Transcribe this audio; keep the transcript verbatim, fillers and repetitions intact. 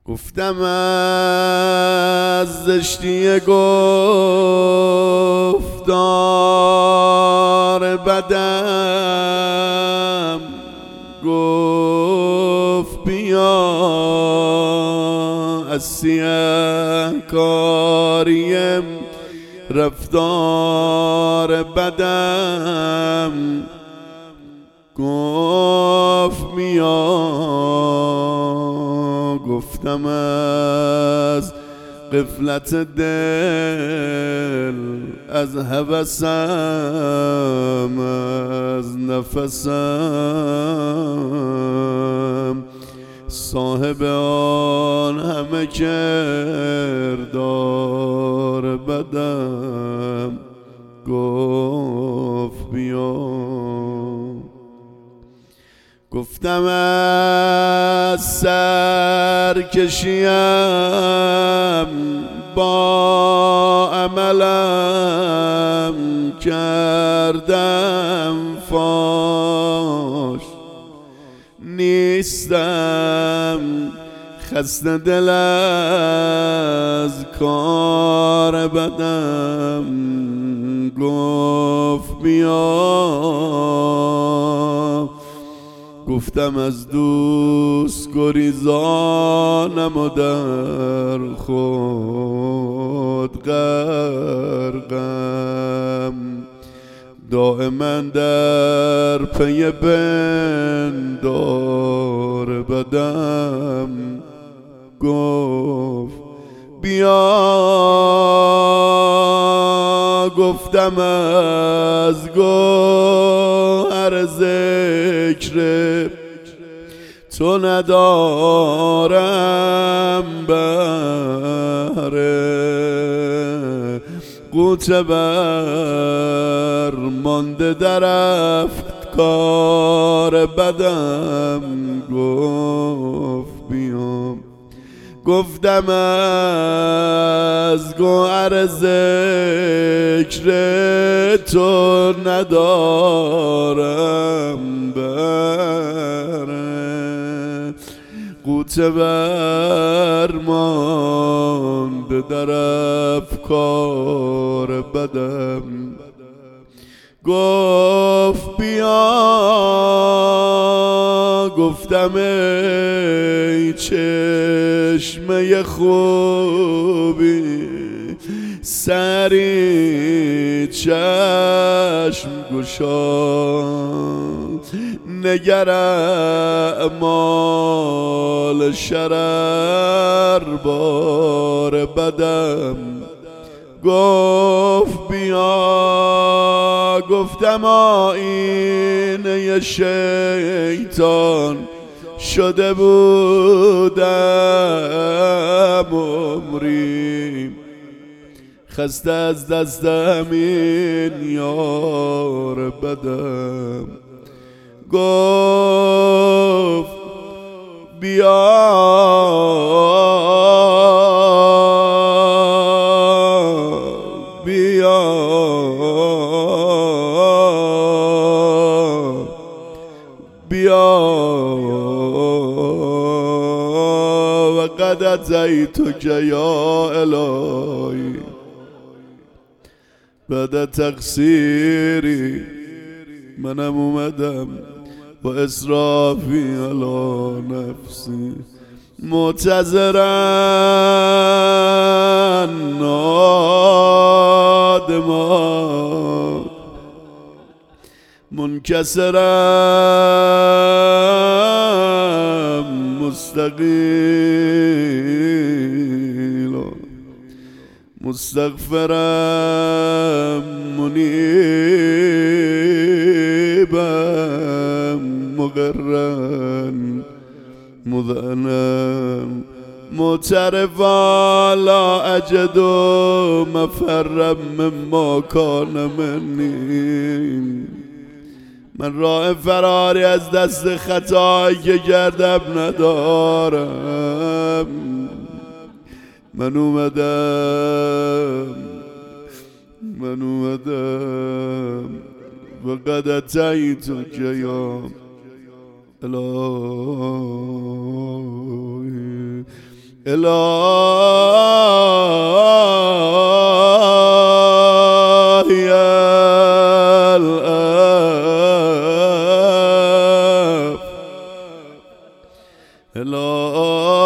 گفتم از زشتی گفتار بدم، گفت بیا از سیه کاریم رفتار بدم، گفت بیا. گفتم از غفلت دل، از هوسم، از نفسم، صاحب آن همه کردار بدم، گفت بیا. گفتم از سرکشیم با عملم کردم فاش، نیستم خسته دل از کار بدم، گفت بیا. گفتم از دوست گریزانم و در خود غرقم، دائما در پی پندار بدم، گفت بیا. گفتم از گوهر ذکر تو ندارم بهره، غوطه بر مانده در افکار بدم، گفت بیام. گفتم از گوهر ذکر تو ندارم بهره، غوطه بر مانده در افکار بدم، گفت بیا. گفتم ای چشمه خوبی، سری چشم گشا، نگر اعمال شرر بار بدم، گفت بیا. گفتم آینه شیطان شده بودم عمری، خسته از دست همین یار بدم، گفت بیا. بیا بیا و قد اتیتک یا الهی بعد تقصیری، منم اومدم با اسرافی علی نفسی، معتذرا نادما منکسرا مستقیلا مستغفرا منیبا مقرا مذعنا معترفا لا اجد مفرا مما کان منی. من راه فراری از دست خطایی که کردم ندارم، من اومدم من اومدم و قد اتیتک یا الهی إلهي الآب إلهي